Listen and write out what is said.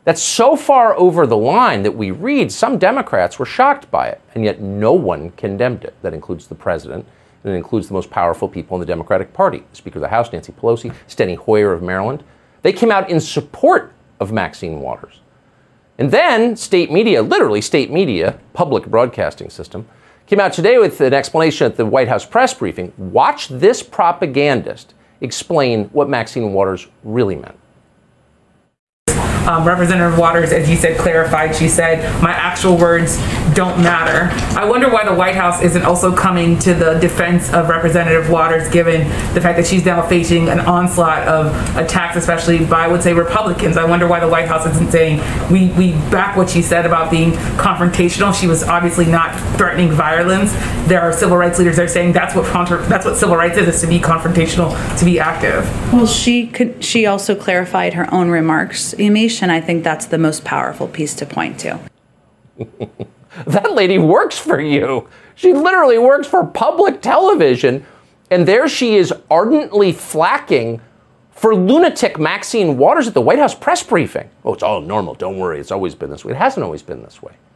That's so far over the line that we read some Democrats were shocked by it, and yet no one condemned it. That includes the president, and it includes the most powerful people in the Democratic Party, the Speaker of the House, Nancy Pelosi, Steny Hoyer of Maryland. They came out in support of Maxine Waters. And then state media, literally state media, public broadcasting system, came out today with an explanation at the White House press briefing. Watch this propagandist explain what Maxine Waters really meant. Representative Waters, as you said, clarified. She said, my actual words don't matter. I wonder why the White House isn't also coming to the defense of Representative Waters, given the fact that she's now facing an onslaught of attacks, especially by, I would say, Republicans. I wonder why the White House isn't saying, we back what she said about being confrontational. She was obviously not threatening violence. There are civil rights leaders that are saying that's what civil rights is to be confrontational, to be active. Well, she also clarified her own remarks, Yamiche, and I think that's the most powerful piece to point to. That lady works for you. She literally works for public television, and there she is ardently flacking for lunatic Maxine Waters at the White House press briefing. Oh, it's all normal. Don't worry. It's always been this way. It hasn't always been this way.